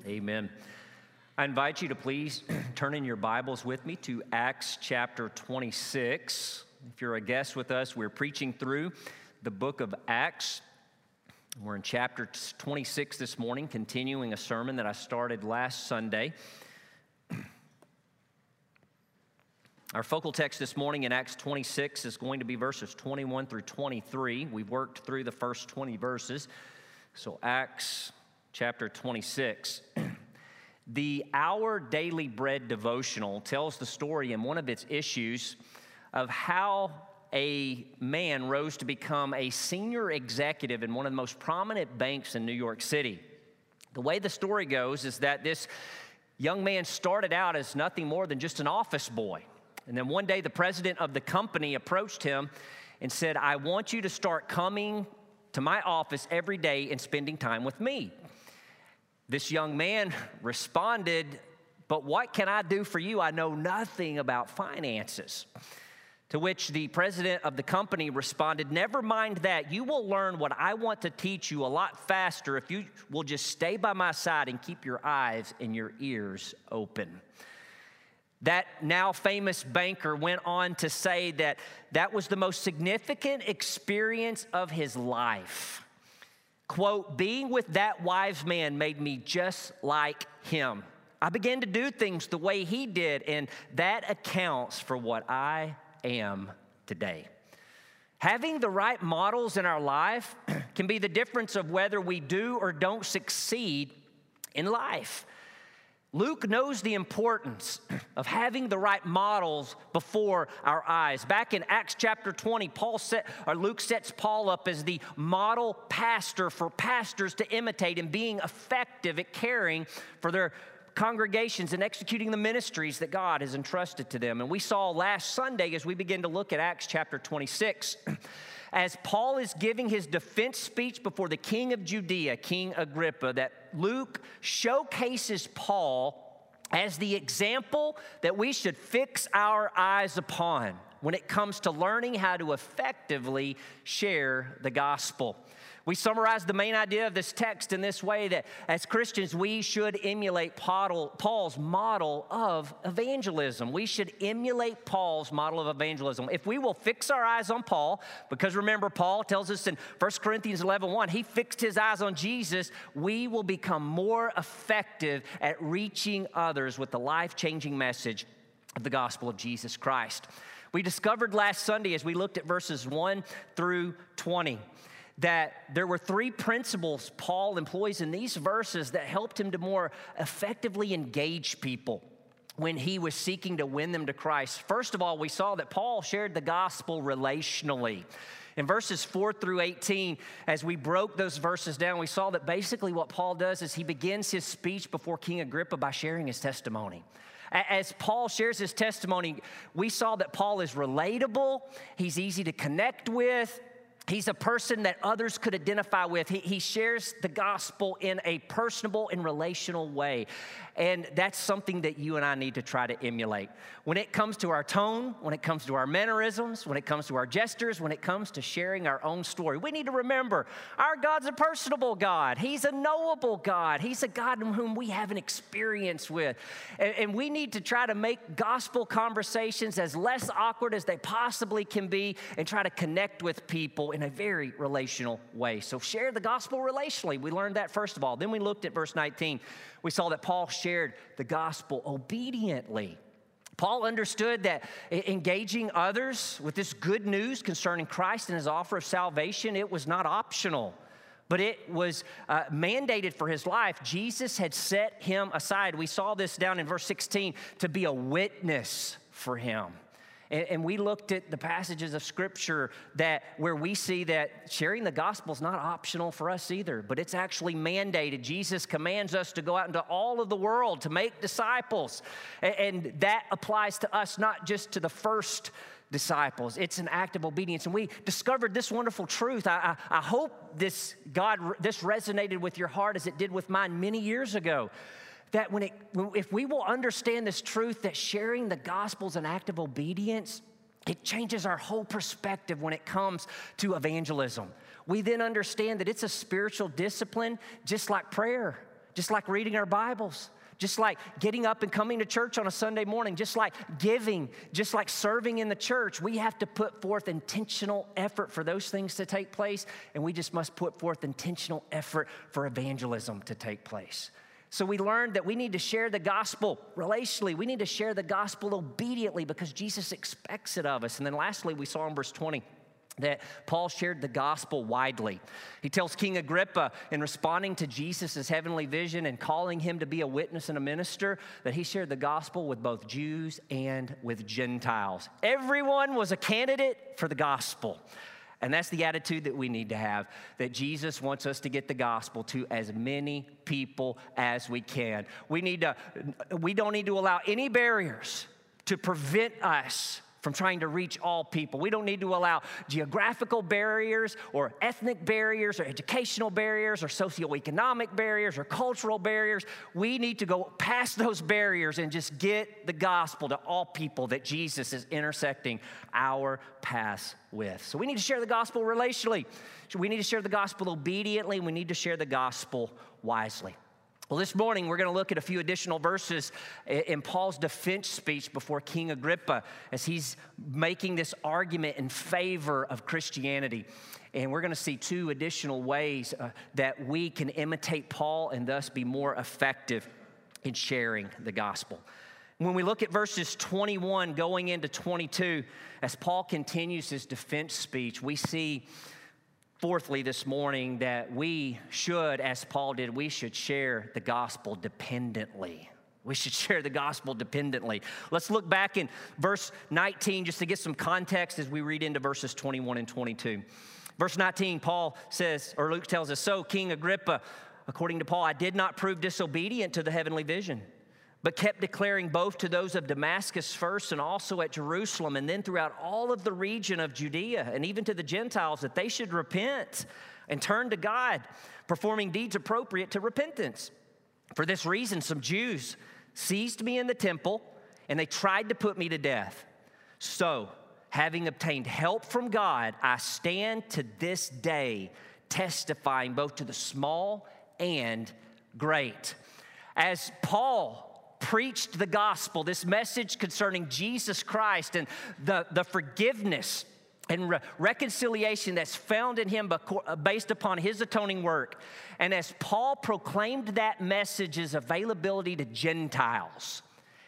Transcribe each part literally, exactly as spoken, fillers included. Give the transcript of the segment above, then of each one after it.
Amen. I invite you to please turn in your Bibles with me to Acts chapter twenty-six. If you're a guest with us, we're preaching through the book of Acts. We're in chapter twenty-six this morning, continuing a sermon that I started last Sunday. Our focal text this morning in Acts twenty-six is going to be verses twenty-one through twenty-three. We've worked through the first twenty verses. So Acts chapter twenty-six. The Our Daily Bread devotional tells the story in one of its issues of how a man rose to become a senior executive in one of the most prominent banks in New York City. The way the story goes is that this young man started out as nothing more than just an office boy. And then one day the president of the company approached him and said, "I want you to start coming to my office every day and spending time with me." This young man responded, "But what can I do for you? I know nothing about finances." To which the president of the company responded, "Never mind that. You will learn what I want to teach you a lot faster if you will just stay by my side and keep your eyes and your ears open." That now famous banker went on to say that that was the most significant experience of his life. Quote, "Being with that wise man made me just like him. I began to do things the way he did, and that accounts for what I am today." Having the right models in our life can be the difference of whether we do or don't succeed in life. Luke knows the importance of having the right models before our eyes. Back in Acts chapter twenty, Paul set, or Luke sets Paul up as the model pastor for pastors to imitate in being effective at caring for their congregations and executing the ministries that God has entrusted to them. And we saw last Sunday as we begin to look at Acts chapter twenty-six, as Paul is giving his defense speech before the king of Judea, King Agrippa, that Luke showcases Paul as the example that we should fix our eyes upon when it comes to learning how to effectively share the gospel. We summarize the main idea of this text in this way, that as Christians, we should emulate Paul's model of evangelism. We should emulate Paul's model of evangelism. If we will fix our eyes on Paul, because remember, Paul tells us in First Corinthians eleven one, he fixed his eyes on Jesus, we will become more effective at reaching others with the life-changing message of the gospel of Jesus Christ. We discovered last Sunday as we looked at verses one through twenty, that there were three principles Paul employs in these verses that helped him to more effectively engage people when he was seeking to win them to Christ. First of all, we saw that Paul shared the gospel relationally. In verses four through eighteen, as we broke those verses down, we saw that basically what Paul does is he begins his speech before King Agrippa by sharing his testimony. As Paul shares his testimony, we saw that Paul is relatable, he's easy to connect with, he's a person that others could identify with. He, he shares the gospel in a personable and relational way. And that's something that you and I need to try to emulate. When it comes to our tone, when it comes to our mannerisms, when it comes to our gestures, when it comes to sharing our own story, we need to remember our God's a personable God. He's a knowable God. He's a God in whom we have an experience with. And, and we need to try to make gospel conversations as less awkward as they possibly can be and try to connect with people in a very relational way. So share the gospel relationally. We learned that first of all. Then we looked at verse nineteen. We saw that Paul shared the gospel obediently. Paul understood that engaging others with this good news concerning Christ and his offer of salvation, it was not optional, but it was uh, mandated for his life. Jesus had set him aside. We saw this down in verse sixteen, to be a witness for him. And we looked at the passages of Scripture that where we see that sharing the gospel is not optional for us either, but it's actually mandated. Jesus commands us to go out into all of the world to make disciples. And that applies to us, not just to the first disciples. It's an act of obedience. And we discovered this wonderful truth. I, I, I hope this, God, this resonated with your heart as it did with mine many years ago. That when it, if we will understand this truth that sharing the gospel is an act of obedience, it changes our whole perspective when it comes to evangelism. We then understand that it's a spiritual discipline just like prayer. just like reading our Bibles, just like getting up and coming to church on a Sunday morning, just like giving, just like serving in the church. We have to put forth intentional effort for those things to take place, and we just must put forth intentional effort for evangelism to take place. So we learned that we need to share the gospel relationally. We need to share the gospel obediently because Jesus expects it of us. And then lastly, we saw in verse twenty that Paul shared the gospel widely. He tells King Agrippa, in responding to Jesus' heavenly vision and calling him to be a witness and a minister, that he shared the gospel with both Jews and with Gentiles. Everyone was a candidate for the gospel. And that's the attitude that we need to have, that Jesus wants us to get the gospel to as many people as we can. We need to, we don't need to allow any barriers to prevent us from trying to reach all people. We don't need to allow geographical barriers or ethnic barriers or educational barriers or socioeconomic barriers or cultural barriers. We need to go past those barriers and just get the gospel to all people that Jesus is intersecting our paths with. So we need to share the gospel relationally. We need to share the gospel obediently. We need to share the gospel wisely. Well, this morning, we're going to look at a few additional verses in Paul's defense speech before King Agrippa as he's making this argument in favor of Christianity. And we're going to see two additional ways uh, that we can imitate Paul and thus be more effective in sharing the gospel. When we look at verses twenty-one going into twenty-two, as Paul continues his defense speech, we see fourthly, this morning, that we should, as Paul did, we should share the gospel dependently. We should share the gospel dependently. Let's look back in verse nineteen just to get some context as we read into verses twenty-one and twenty-two. Verse nineteen, Paul says, or Luke tells us, "So, King Agrippa, according to Paul, I did not prove disobedient to the heavenly vision, but kept declaring both to those of Damascus first and also at Jerusalem and then throughout all of the region of Judea and even to the Gentiles that they should repent and turn to God, performing deeds appropriate to repentance. For this reason, some Jews seized me in the temple and they tried to put me to death. So, having obtained help from God, I stand to this day testifying both to the small and great." As Paul preached the gospel, this message concerning Jesus Christ and the, the forgiveness and re- reconciliation that's found in him based upon his atoning work. And as Paul proclaimed that message's availability to Gentiles,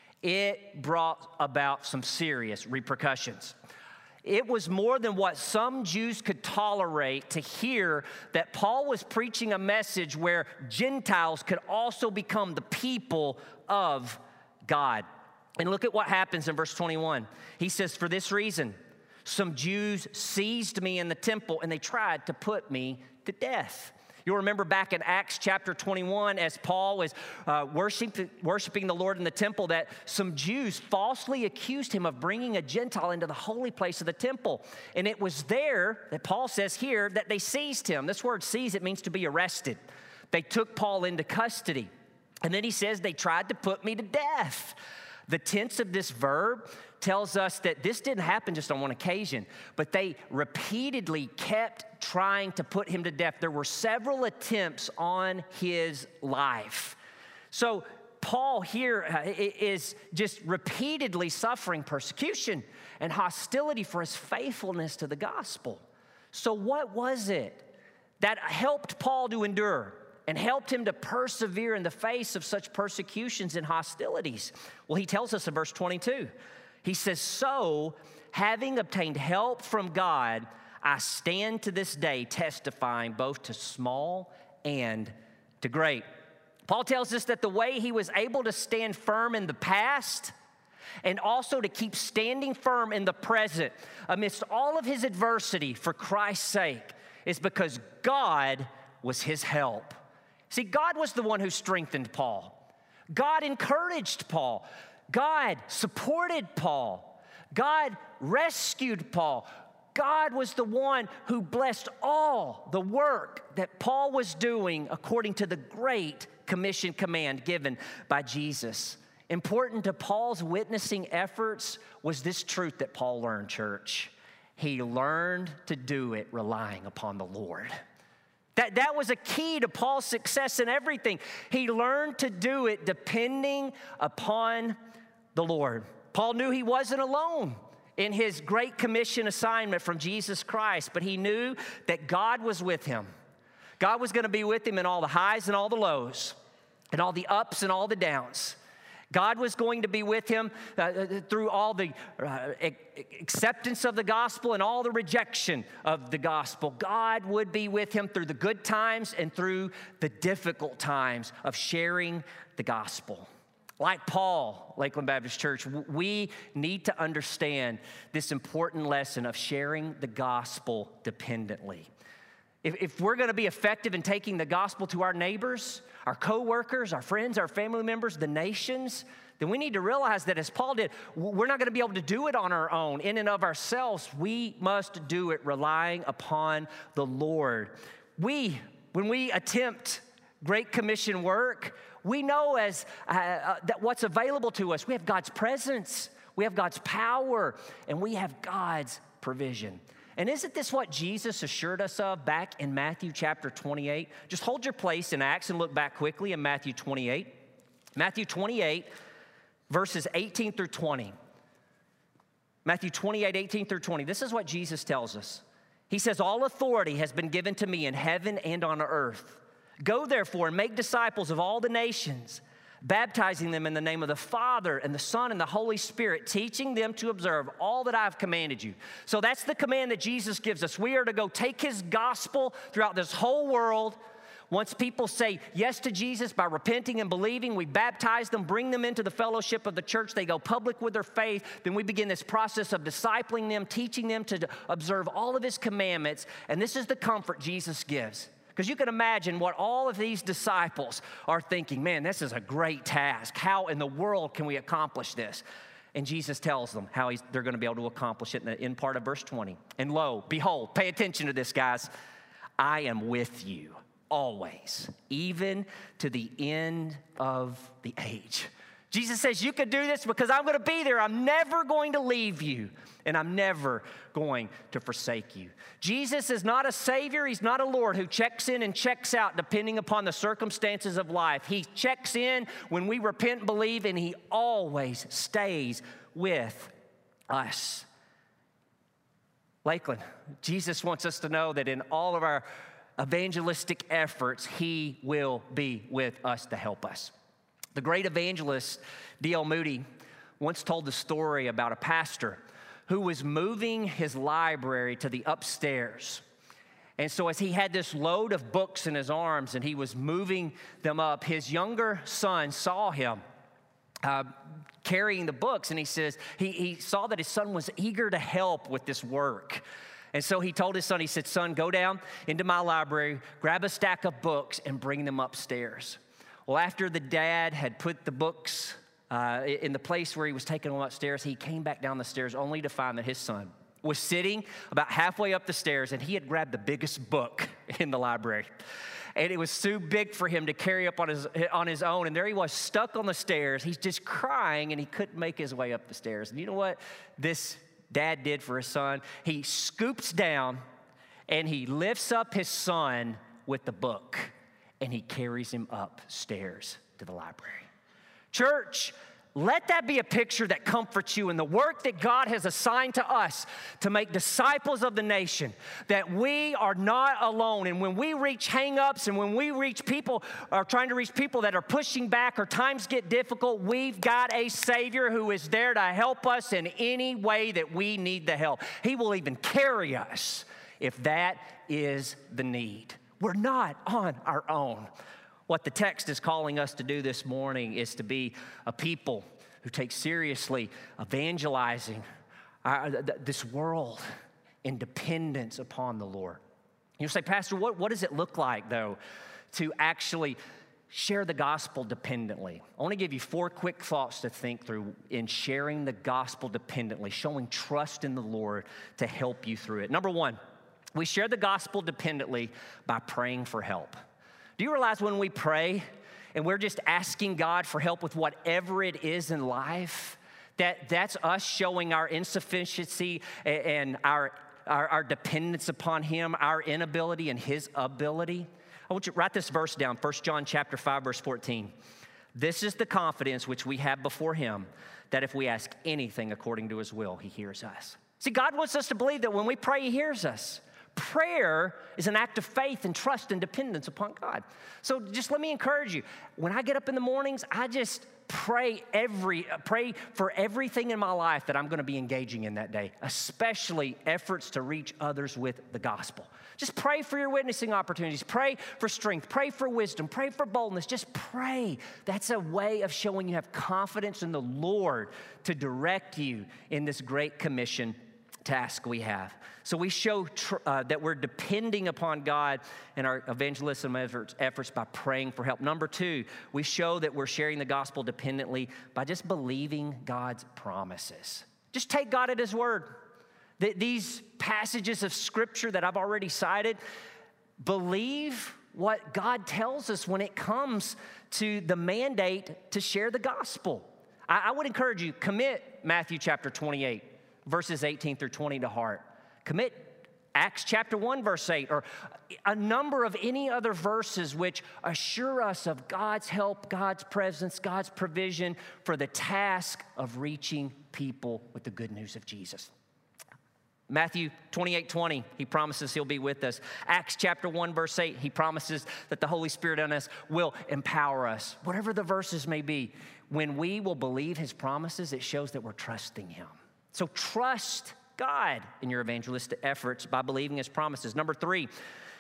it brought about some serious repercussions. It was more than what some Jews could tolerate to hear that Paul was preaching a message where Gentiles could also become the people of God. And look at what happens in verse twenty-one. He says, "For this reason, some Jews seized me in the temple and they tried to put me to death." You'll remember back in Acts chapter twenty-one, as Paul was uh, worshiping, worshiping the Lord in the temple, that some Jews falsely accused him of bringing a Gentile into the holy place of the temple. And it was there, that Paul says here, that they seized him. This word seize, it means to be arrested. They took Paul into custody. And then he says, they tried to put me to death. The tense of this verb tells us that this didn't happen just on one occasion, but they repeatedly kept trying to put him to death. There were several attempts on his life. So Paul here is just repeatedly suffering persecution and hostility for his faithfulness to the gospel. So what was it that helped Paul to endure and helped him to persevere in the face of such persecutions and hostilities? Well, he tells us in verse twenty-two. He says, "So, having obtained help from God, I stand to this day testifying both to small and to great." Paul tells us that the way he was able to stand firm in the past and also to keep standing firm in the present amidst all of his adversity for Christ's sake is because God was his help. See, God was the one who strengthened Paul. God encouraged Paul. God supported Paul. God rescued Paul. God was the one who blessed all the work that Paul was doing according to the Great Commission command given by Jesus. Important to Paul's witnessing efforts was this truth that Paul learned, church. He learned to do it relying upon the Lord. That, that was a key to Paul's success in everything. He learned to do it depending upon the Lord. Paul knew he wasn't alone in his Great Commission assignment from Jesus Christ, but he knew that God was with him. God was going to be with him in all the highs and all the lows, and all the ups and all the downs. God was going to be with him uh, through all the uh, acceptance of the gospel and all the rejection of the gospel. God would be with him through the good times and through the difficult times of sharing the gospel. Like Paul, Lakeland Baptist Church, we need to understand this important lesson of sharing the gospel dependently. If, if we're going to be effective in taking the gospel to our neighbors, our coworkers, our friends, our family members, the nations, then we need to realize that as Paul did, we're not going to be able to do it on our own, in and of ourselves. We must do it relying upon the Lord. We, when we attempt Great Commission work, we know as uh, uh, that what's available to us. We have God's presence, we have God's power, and we have God's provision. And isn't this what Jesus assured us of back in Matthew chapter twenty-eight? Just hold your place in Acts and look back quickly in Matthew twenty-eight. Matthew twenty-eight, verses eighteen through twenty. Matthew twenty-eight, eighteen through twenty. This is what Jesus tells us. He says, "All authority has been given to me in heaven and on earth. Go therefore and make disciples of all the nations, baptizing them in the name of the Father and the Son and the Holy Spirit, teaching them to observe all that I have commanded you." So that's the command that Jesus gives us. We are to go take his gospel throughout this whole world. Once people say yes to Jesus by repenting and believing, we baptize them, bring them into the fellowship of the church. They go public with their faith. Then we begin this process of discipling them, teaching them to observe all of his commandments. And this is the comfort Jesus gives. Because you can imagine what all of these disciples are thinking. Man, this is a great task. How in the world can we accomplish this? And Jesus tells them how he's, they're going to be able to accomplish it in the end part of verse twenty. "And lo, behold," pay attention to this, guys, "I am with you always, even to the end of the age." Jesus says, you can do this because I'm going to be there. I'm never going to leave you, and I'm never going to forsake you. Jesus is not a Savior. He's not a Lord who checks in and checks out depending upon the circumstances of life. He checks in when we repent and believe, and he always stays with us. Lakeland, Jesus wants us to know that in all of our evangelistic efforts, he will be with us to help us. The great evangelist D L Moody once told the story about a pastor who was moving his library to the upstairs. And so as he had this load of books in his arms and he was moving them up, his younger son saw him uh, carrying the books, and he says he, he saw that his son was eager to help with this work. And so he told his son, he said, "Son, go down into my library, grab a stack of books, and bring them upstairs." Well, after the dad had put the books uh, in the place where he was taking them upstairs, he came back down the stairs only to find that his son was sitting about halfway up the stairs, and he had grabbed the biggest book in the library. And it was too big for him to carry up on his, on his own. And there he was, stuck on the stairs. He's just crying, and he couldn't make his way up the stairs. And you know what this dad did for his son? He scoops down, and he lifts up his son with the book, and he carries him upstairs to the library. Church, let that be a picture that comforts you in the work that God has assigned to us to make disciples of the nation, that we are not alone. And when we reach hang-ups and when we reach people, are trying to reach people that are pushing back or times get difficult, we've got a Savior who is there to help us in any way that we need the help. He will even carry us if that is the need. We're not on our own. What the text is calling us to do this morning is to be a people who take seriously evangelizing our, this world in dependence upon the Lord. You'll say, "Pastor, what, what does it look like, though, to actually share the gospel dependently?" I want to give you four quick thoughts to think through in sharing the gospel dependently, showing trust in the Lord to help you through it. Number one, we share the gospel dependently by praying for help. Do you realize when we pray and we're just asking God for help with whatever it is in life, that that's us showing our insufficiency and our our, our dependence upon him, our inability and his ability. I want you to write this verse down, First John chapter five, verse fourteen. This is the confidence which we have before him, that if we ask anything according to his will, he hears us. See, God wants us to believe that when we pray, he hears us. Prayer is an act of faith and trust and dependence upon God. So just let me encourage you. When I get up in the mornings, I just pray every pray for everything in my life that I'm going to be engaging in that day, especially efforts to reach others with the gospel. Just pray for your witnessing opportunities. Pray for strength. Pray for wisdom. Pray for boldness. Just pray. That's a way of showing you have confidence in the Lord to direct you in this great commission task we have. So we show tr- uh, that we're depending upon God in our evangelism efforts, efforts by praying for help. Number two, we show that we're sharing the gospel dependently by just believing God's promises. Just take God at his word. Th- these passages of scripture that I've already cited, believe what God tells us when it comes to the mandate to share the gospel. I, I would encourage you, commit Matthew chapter twenty-eight. Verses eighteen through twenty to heart. Commit Acts chapter one, verse eight, or a number of any other verses which assure us of God's help, God's presence, God's provision for the task of reaching people with the good news of Jesus. Matthew twenty-eight twenty, he promises he'll be with us. Acts chapter one, verse eight, he promises that the Holy Spirit in us will empower us. Whatever the verses may be, when we will believe his promises, it shows that we're trusting him. So trust God in your evangelistic efforts by believing his promises. Number three,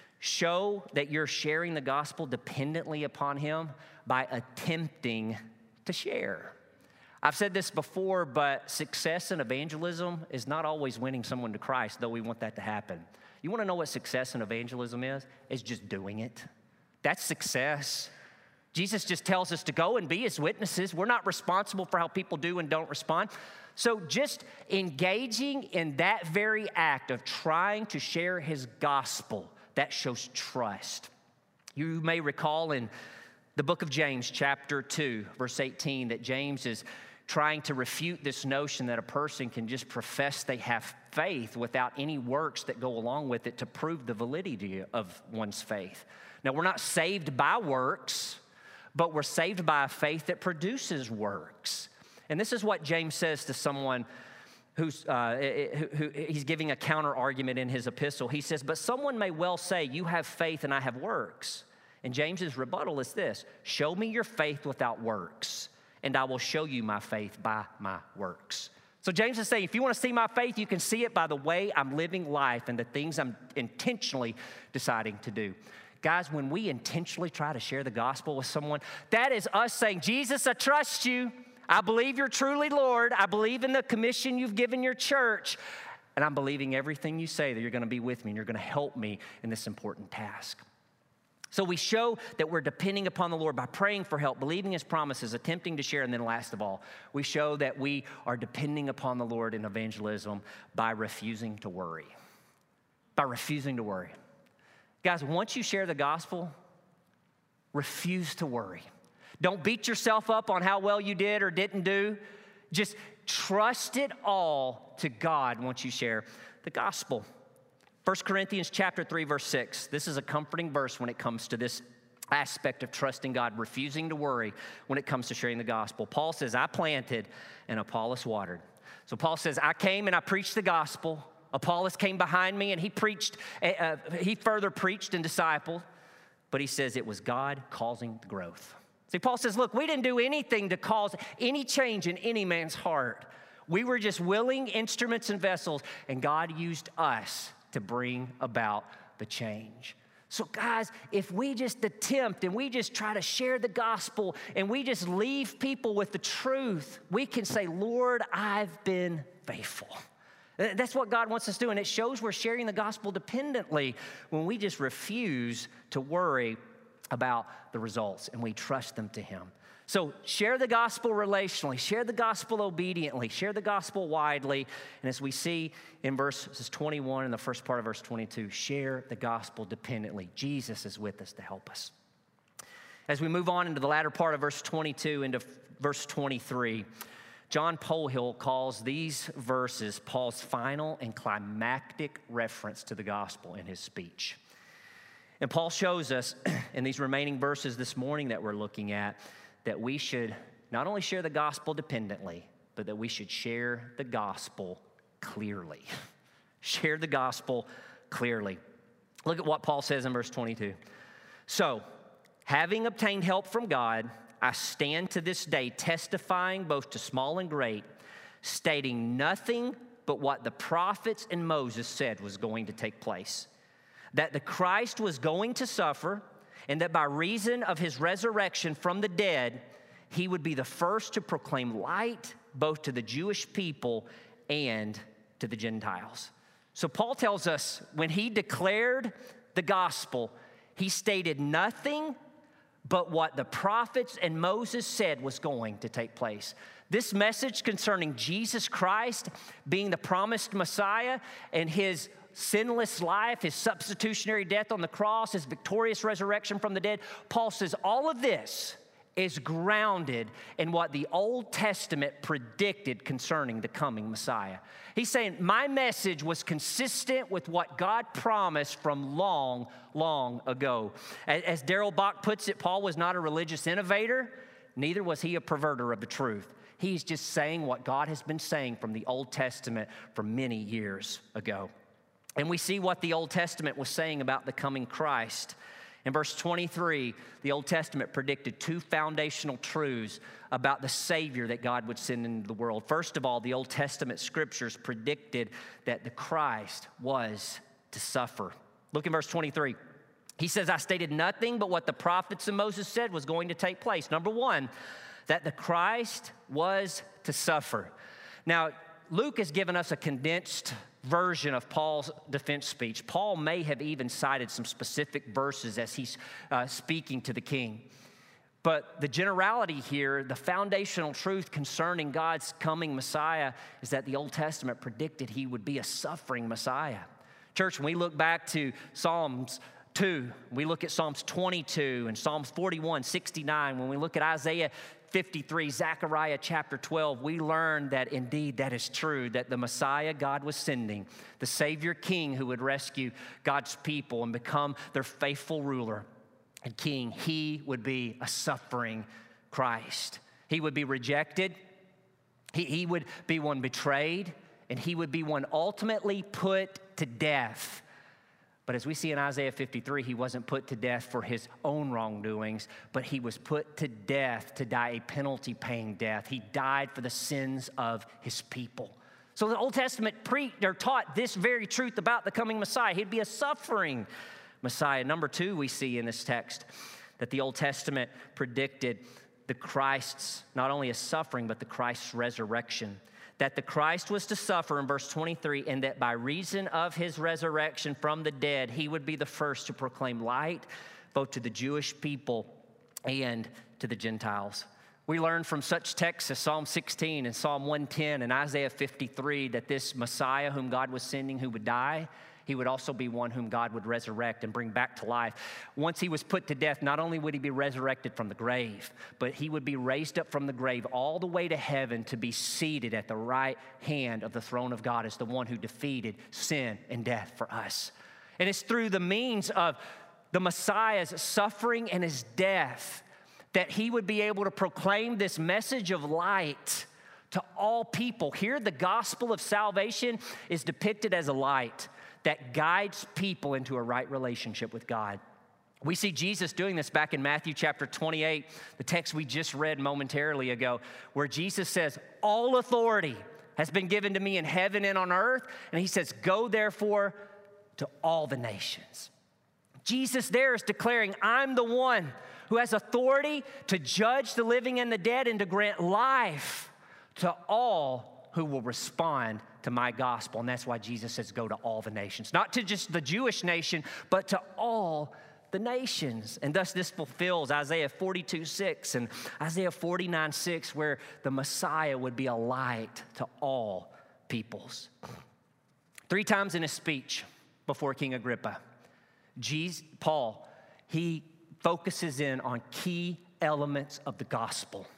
show that you're sharing the gospel dependently upon him by attempting to share. I've said this before, but success in evangelism is not always winning someone to Christ, though we want that to happen. You want to know what success in evangelism is? It's just doing it. That's success. Jesus just tells us to go and be his witnesses. We're not responsible for how people do and don't respond. So just engaging in that very act of trying to share his gospel, that shows trust. You may recall in the book of James, chapter two, verse eighteen, that James is trying to refute this notion that a person can just profess they have faith without any works that go along with it to prove the validity of one's faith. Now, we're not saved by works, but we're saved by a faith that produces works. And this is what James says to someone who's, uh, who, who, he's giving a counter argument in his epistle. He says, but someone may well say, you have faith and I have works. And James's rebuttal is this: show me your faith without works, and I will show you my faith by my works. So James is saying, if you want to see my faith, you can see it by the way I'm living life and the things I'm intentionally deciding to do. Guys, when we intentionally try to share the gospel with someone, that is us saying, Jesus, I trust you. I believe you're truly Lord. I believe in the commission you've given your church. And I'm believing everything you say that you're going to be with me and you're going to help me in this important task. So we show that we're depending upon the Lord by praying for help, believing his promises, attempting to share, and then last of all, we show that we are depending upon the Lord in evangelism by refusing to worry. By refusing to worry. Guys, once you share the gospel, refuse to worry. Don't beat yourself up on how well you did or didn't do. Just trust it all to God once you share the gospel. First Corinthians chapter three, verse six. This is a comforting verse when it comes to this aspect of trusting God, refusing to worry when it comes to sharing the gospel. Paul says, I planted and Apollos watered. So Paul says, I came and I preached the gospel. Apollos came behind me and he preached, uh, he further preached and discipled. But he says it was God causing the growth. See, Paul says, look, we didn't do anything to cause any change in any man's heart. We were just willing instruments and vessels, and God used us to bring about the change. So guys, if we just attempt and we just try to share the gospel and we just leave people with the truth, we can say, Lord, I've been faithful. That's what God wants us to do, and it shows we're sharing the gospel dependently when we just refuse to worry about the results and we trust them to him. So share the gospel relationally, share the gospel obediently, share the gospel widely, and as we see in verses twenty-one and the first part of verse twenty-two, share the gospel dependently. Jesus is with us to help us. As we move on into the latter part of verse twenty-two into verse twenty-three, John Polhill calls these verses Paul's final and climactic reference to the gospel in his speech. And Paul shows us in these remaining verses this morning that we're looking at that we should not only share the gospel dependently, but that we should share the gospel clearly. Share the gospel clearly. Look at what Paul says in verse twenty-two. So, having obtained help from God, I stand to this day testifying both to small and great, stating nothing but what the prophets and Moses said was going to take place. That the Christ was going to suffer, and that by reason of his resurrection from the dead, he would be the first to proclaim light both to the Jewish people and to the Gentiles. So Paul tells us when he declared the gospel, he stated nothing but what the prophets and Moses said was going to take place. This message concerning Jesus Christ being the promised Messiah and his sinless life, his substitutionary death on the cross, his victorious resurrection from the dead, Paul says all of this is grounded in what the Old Testament predicted concerning the coming Messiah. He's saying, my message was consistent with what God promised from long, long ago. As, as Darrell Bock puts it, Paul was not a religious innovator, neither was he a perverter of the truth. He's just saying what God has been saying from the Old Testament for many years ago. And we see what the Old Testament was saying about the coming Christ. In verse twenty-three, the Old Testament predicted two foundational truths about the Savior that God would send into the world. First of all, the Old Testament scriptures predicted that the Christ was to suffer. Look in verse twenty-three. He says, I stated nothing but what the prophets and Moses said was going to take place. Number one, that the Christ was to suffer. Now, Luke has given us a condensed version of Paul's defense speech. Paul may have even cited some specific verses as he's uh, speaking to the king. But the generality here, the foundational truth concerning God's coming Messiah is that the Old Testament predicted he would be a suffering Messiah. Church, when we look back to Psalms two, we look at Psalms twenty-two and Psalms forty-one, sixty-nine, when we look at Isaiah fifty-three, Zechariah chapter twelve, we learn that indeed that is true, that the Messiah God was sending, the Savior King who would rescue God's people and become their faithful ruler and King, he would be a suffering Christ. He would be rejected, he, he would be one betrayed, and he would be one ultimately put to death. But as we see in Isaiah fifty-three, he wasn't put to death for his own wrongdoings, but he was put to death to die a penalty-paying death. He died for the sins of his people. So the Old Testament preached or taught this very truth about the coming Messiah. He'd be a suffering Messiah. Number two, we see in this text that the Old Testament predicted the Christ's, not only a suffering, but the Christ's resurrection. That the Christ was to suffer in verse twenty-three, and that by reason of his resurrection from the dead, he would be the first to proclaim light both to the Jewish people and to the Gentiles. We learn from such texts as Psalm sixteen and Psalm one ten and Isaiah fifty-three that this Messiah whom God was sending who would die, he would also be one whom God would resurrect and bring back to life. Once he was put to death, not only would he be resurrected from the grave, but he would be raised up from the grave all the way to heaven to be seated at the right hand of the throne of God as the one who defeated sin and death for us. And it's through the means of the Messiah's suffering and his death that he would be able to proclaim this message of light to all people. Here, the gospel of salvation is depicted as a light that guides people into a right relationship with God. We see Jesus doing this back in Matthew chapter twenty-eight, the text we just read momentarily ago, where Jesus says, all authority has been given to me in heaven and on earth. And he says, go therefore to all the nations. Jesus there is declaring, I'm the one who has authority to judge the living and the dead and to grant life to all who will respond to my gospel. And that's why Jesus says, go to all the nations. Not to just the Jewish nation, but to all the nations. And thus this fulfills Isaiah forty-two six and Isaiah forty-nine six, where the Messiah would be a light to all peoples. Three times in his speech before King Agrippa, Jesus, Paul, he focuses in on key elements of the gospel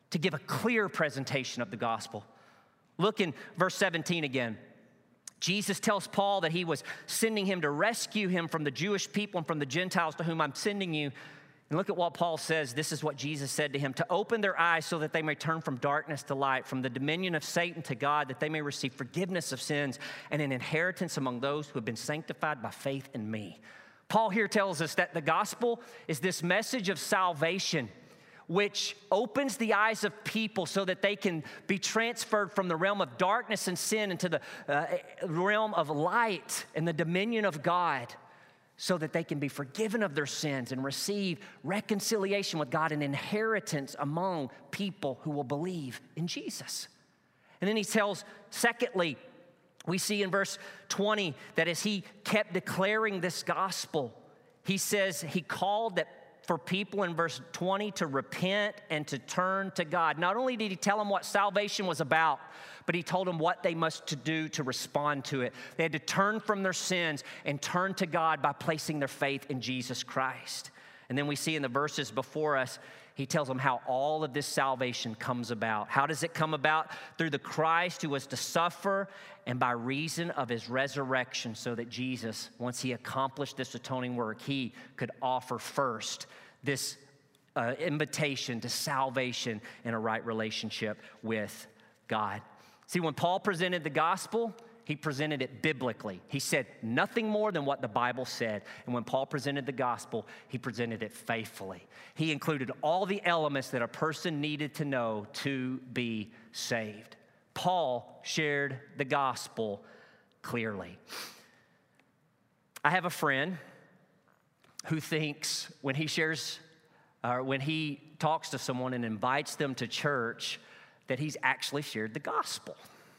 to give a clear presentation of the gospel. Look in verse seventeen again. Jesus tells Paul that he was sending him to rescue him from the Jewish people and from the Gentiles to whom I'm sending you. And look at what Paul says. This is what Jesus said to him: to open their eyes so that they may turn from darkness to light, from the dominion of Satan to God, that they may receive forgiveness of sins and an inheritance among those who have been sanctified by faith in me. Paul here tells us that the gospel is this message of salvation, which opens the eyes of people so that they can be transferred from the realm of darkness and sin into the uh, realm of light and the dominion of God, so that they can be forgiven of their sins and receive reconciliation with God and inheritance among people who will believe in Jesus. And then he tells, secondly, we see in verse twenty that as he kept declaring this gospel, he says he called that for people in verse twenty to repent and to turn to God. Not only did he tell them what salvation was about, but he told them what they must do to respond to it. They had to turn from their sins and turn to God by placing their faith in Jesus Christ. And then we see in the verses before us, he tells them how all of this salvation comes about. How does it come about? Through the Christ who was to suffer and by reason of his resurrection, so that Jesus, once he accomplished this atoning work, he could offer first this uh, invitation to salvation and a right relationship with God. See, when Paul presented the gospel, he presented it biblically. He said nothing more than what the Bible said. And when Paul presented the gospel, he presented it faithfully. He included all the elements that a person needed to know to be saved. Paul shared the gospel clearly. I have a friend who thinks when he shares, or when he talks to someone and invites them to church, that he's actually shared the gospel.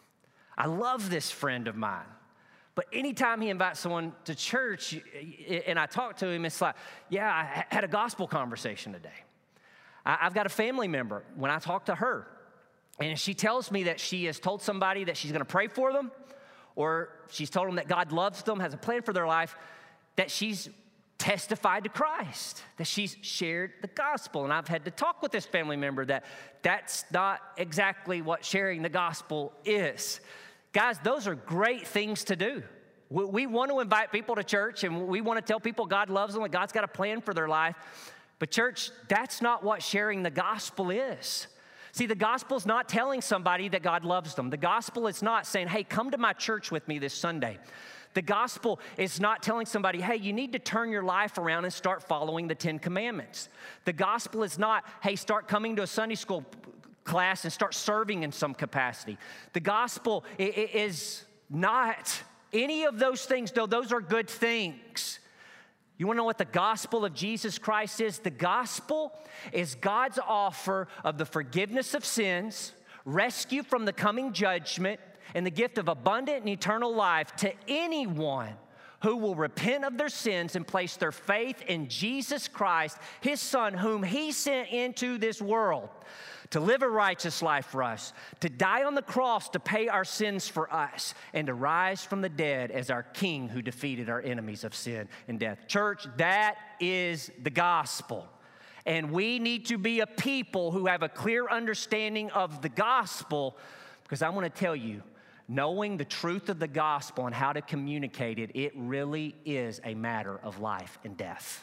I love this friend of mine, but anytime he invites someone to church and I talk to him, it's like, yeah, I had a gospel conversation today. I've got a family member, when I talk to her, and she tells me that she has told somebody that she's gonna pray for them, or she's told them that God loves them, has a plan for their life, that she's testified to Christ, that she's shared the gospel. And I've had to talk with this family member that that's not exactly what sharing the gospel is. Guys, those are great things to do. We, we want to invite people to church, and we want to tell people God loves them and God's got a plan for their life. But church, that's not what sharing the gospel is. See, the gospel is not telling somebody that God loves them. The gospel is not saying, hey, come to my church with me this Sunday. The gospel is not telling somebody, hey, you need to turn your life around and start following the Ten Commandments. The gospel is not, hey, start coming to a Sunday school class and start serving in some capacity. The gospel is not any of those things, though those are good things. You want to know what the gospel of Jesus Christ is? The gospel is God's offer of the forgiveness of sins, rescue from the coming judgment, and the gift of abundant and eternal life to anyone who will repent of their sins and place their faith in Jesus Christ, his Son, whom he sent into this world to live a righteous life for us, to die on the cross to pay our sins for us, and to rise from the dead as our King who defeated our enemies of sin and death. Church, that is the gospel. And we need to be a people who have a clear understanding of the gospel, because I want to tell you, knowing the truth of the gospel and how to communicate it, it really is a matter of life and death.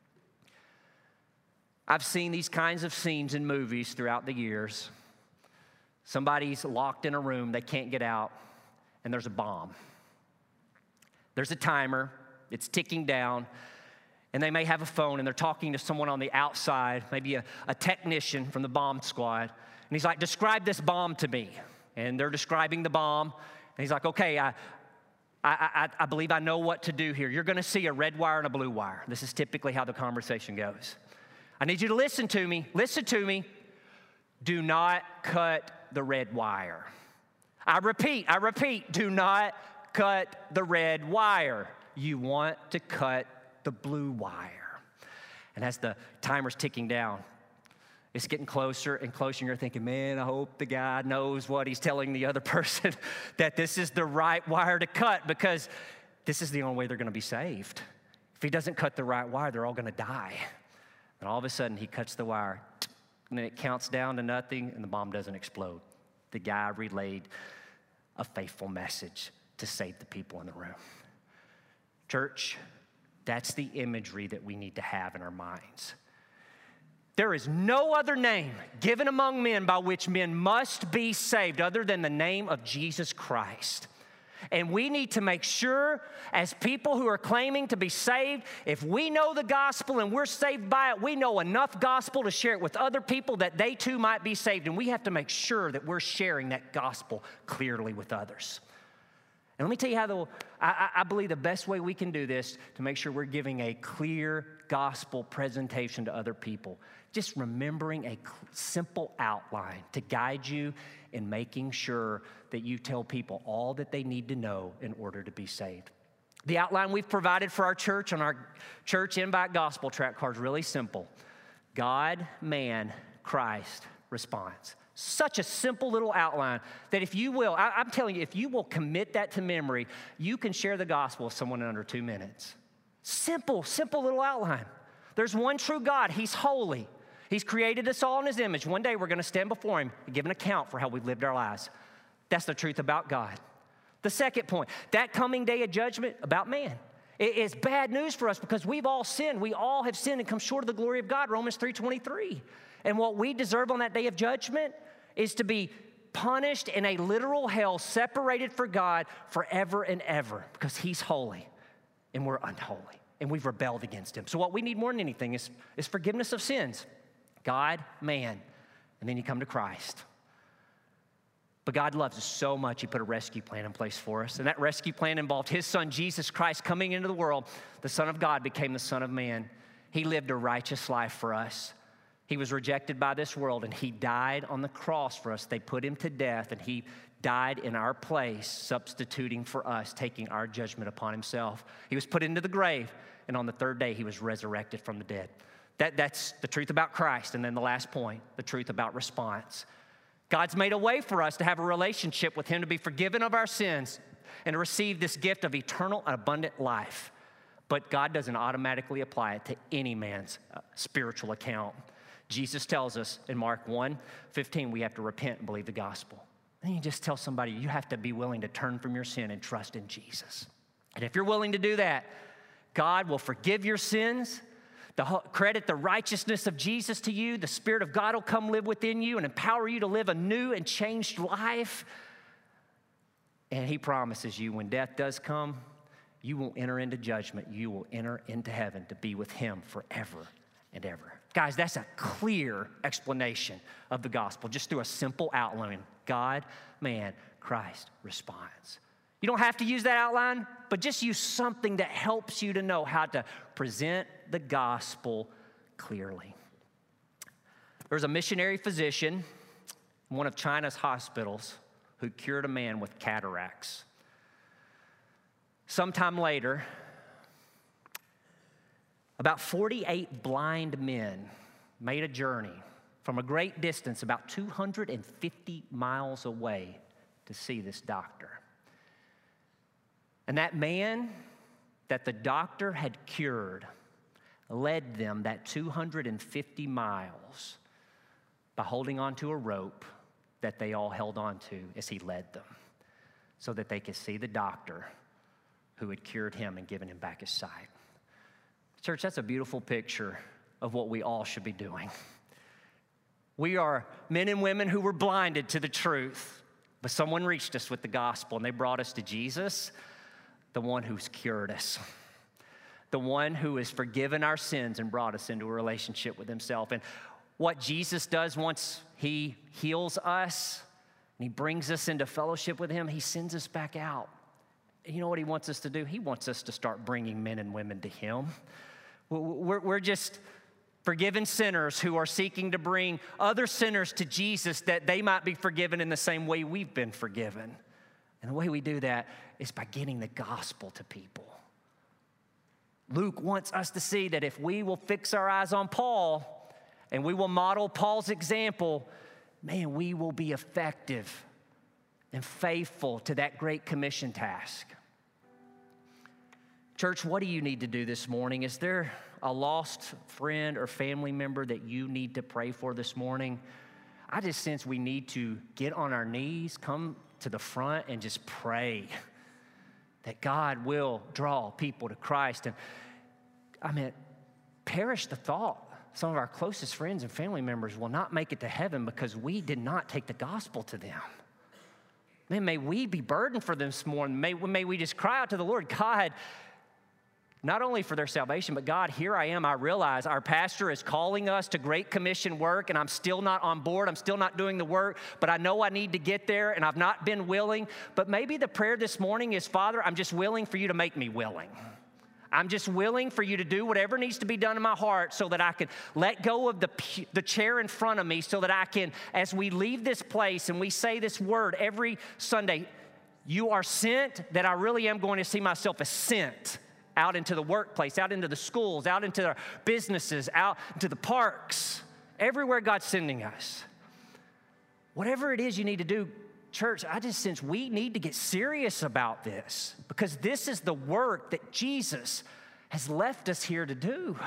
I've seen these kinds of scenes in movies throughout the years. Somebody's locked in a room, they can't get out, and there's a bomb. There's a timer, it's ticking down, and they may have a phone, and they're talking to someone on the outside, maybe a, a technician from the bomb squad, and he's like, describe this bomb to me. And they're describing the bomb. And he's like, okay, I, I, I, I believe I know what to do here. You're going to see a red wire and a blue wire. This is typically how the conversation goes. I need you to listen to me. Listen to me. Do not cut the red wire. I repeat, I repeat, do not cut the red wire. You want to cut the blue wire. And as the timer's ticking down, it's getting closer and closer, and you're thinking, man, I hope the guy knows what he's telling the other person, that this is the right wire to cut, because this is the only way they're going to be saved. If he doesn't cut the right wire, they're all going to die. And all of a sudden, he cuts the wire, And then it counts down to nothing, and the bomb doesn't explode. The guy relayed a faithful message to save the people in the room. Church, that's the imagery that we need to have in our minds. There is no other name given among men by which men must be saved other than the name of Jesus Christ. And we need to make sure, as people who are claiming to be saved, if we know the gospel and we're saved by it, we know enough gospel to share it with other people that they too might be saved. And we have to make sure that we're sharing that gospel clearly with others. And let me tell you how the, I, I believe the best way we can do this to make sure we're giving a clear gospel presentation to other people. Just remembering a simple outline to guide you in making sure that you tell people all that they need to know in order to be saved. The outline we've provided for our church on our church invite gospel tract card is really simple. God, man, Christ, response. Such a simple little outline that if you will, I, I'm telling you, if you will commit that to memory, you can share the gospel with someone in under two minutes. Simple, simple little outline. There's one true God. He's holy. He's created us all in his image. One day we're going to stand before him and give an account for how we've lived our lives. That's the truth about God. The second point, that coming day of judgment about man. It is bad news for us because we've all sinned. We all have sinned and come short of the glory of God, Romans three twenty-three. And what we deserve on that day of judgment is to be punished in a literal hell, separated from God forever and ever because he's holy and we're unholy and we've rebelled against him. So what we need more than anything is, is forgiveness of sins. God, man, and then you come to Christ. But God loves us so much, he put a rescue plan in place for us. And that rescue plan involved his son, Jesus Christ, coming into the world. The Son of God became the Son of Man. He lived a righteous life for us. He was rejected by this world, and he died on the cross for us. They put him to death, and he died in our place, substituting for us, taking our judgment upon himself. He was put into the grave, and on the third day, he was resurrected from the dead. That, that's the truth about Christ. And then the last point, the truth about response. God's made a way for us to have a relationship with him, to be forgiven of our sins, and to receive this gift of eternal and abundant life. But God doesn't automatically apply it to any man's uh, spiritual account. Jesus tells us in Mark one fifteen, we have to repent and believe the gospel. And you just tell somebody, you have to be willing to turn from your sin and trust in Jesus. And if you're willing to do that, God will forgive your sins, the, credit the righteousness of Jesus to you. The Spirit of God will come live within you and empower you to live a new and changed life. And he promises you when death does come, you won't enter into judgment. You will enter into heaven to be with him forever and ever. Guys, that's a clear explanation of the gospel, just through a simple outline. God, man, Christ responds. You don't have to use that outline, but just use something that helps you to know how to present the gospel clearly. There was a missionary physician in one of China's hospitals who cured a man with cataracts. Sometime later, about forty-eight blind men made a journey from a great distance, about two hundred fifty miles away, to see this doctor. And that man that the doctor had cured led them that two hundred fifty miles by holding onto a rope that they all held onto as he led them, so that they could see the doctor who had cured him and given him back his sight. Church, that's a beautiful picture of what we all should be doing. We are men and women who were blinded to the truth, but someone reached us with the gospel and they brought us to Jesus, the one who's cured us, the one who has forgiven our sins and brought us into a relationship with himself. And what Jesus does once he heals us and he brings us into fellowship with him, he sends us back out. And you know what he wants us to do? He wants us to start bringing men and women to him. We're, we're just forgiven sinners who are seeking to bring other sinners to Jesus that they might be forgiven in the same way we've been forgiven. And the way we do that is by getting the gospel to people. Luke wants us to see that if we will fix our eyes on Paul and we will model Paul's example, man, we will be effective and faithful to that great commission task. Church, what do you need to do this morning? Is there a lost friend or family member that you need to pray for this morning? I just sense we need to get on our knees, come to the front, and just pray that God will draw people to Christ. And I mean, perish the thought. Some of our closest friends and family members will not make it to heaven because we did not take the gospel to them. Man, may we be burdened for them this morning. May, may we just cry out to the Lord, God, not only for their salvation, but God, here I am. I realize our pastor is calling us to Great Commission work, and I'm still not on board. I'm still not doing the work, but I know I need to get there, and I've not been willing. But maybe the prayer this morning is, Father, I'm just willing for you to make me willing. I'm just willing for you to do whatever needs to be done in my heart so that I can let go of the, the chair in front of me so that I can, as we leave this place and we say this word every Sunday, you are sent, that I really am going to see myself as sent out into the workplace, out into the schools, out into our businesses, out into the parks, everywhere God's sending us. Whatever it is you need to do, church, I just sense we need to get serious about this because this is the work that Jesus has left us here to do.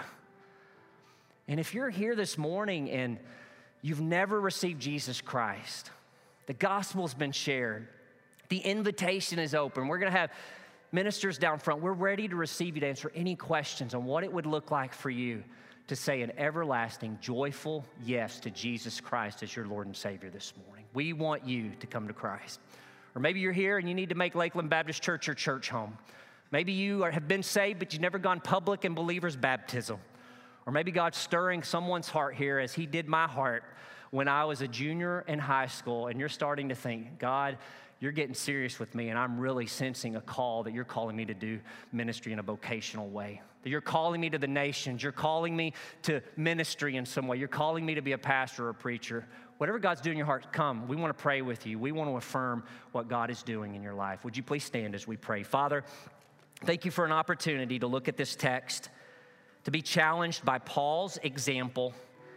And if you're here this morning and you've never received Jesus Christ, the gospel's been shared, the invitation is open. We're going to have ministers down front. We're ready to receive you to answer any questions on what it would look like for you to say an everlasting, joyful yes to Jesus Christ as your Lord and Savior this morning. We want you to come to Christ. Or maybe you're here and you need to make Lakeland Baptist Church your church home. Maybe you are, have been saved, but you've never gone public in believer's baptism. Or maybe God's stirring someone's heart here as he did my heart when I was a junior in high school, and you're starting to think, God, you're getting serious with me, and I'm really sensing a call that you're calling me to do ministry in a vocational way. That you're calling me to the nations. You're calling me to ministry in some way. You're calling me to be a pastor or a preacher. Whatever God's doing in your heart, come. We want to pray with you. We want to affirm what God is doing in your life. Would you please stand as we pray? Father, thank you for an opportunity to look at this text, to be challenged by Paul's example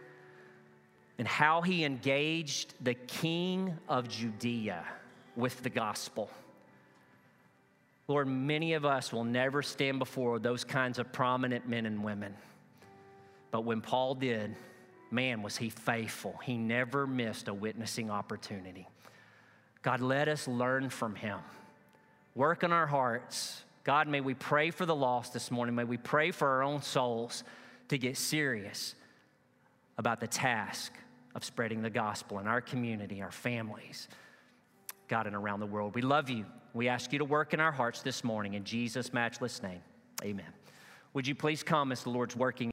and how he engaged the king of Judea with the gospel. Lord, many of us will never stand before those kinds of prominent men and women. But when Paul did, man, was he faithful. He never missed a witnessing opportunity. God, let us learn from him. Work on our hearts. God, may we pray for the lost this morning. May we pray for our own souls to get serious about the task of spreading the gospel in our community, our families, God, and around the world. We love you. We ask you to work in our hearts this morning in Jesus' matchless name. Amen. Would you please come as the Lord's working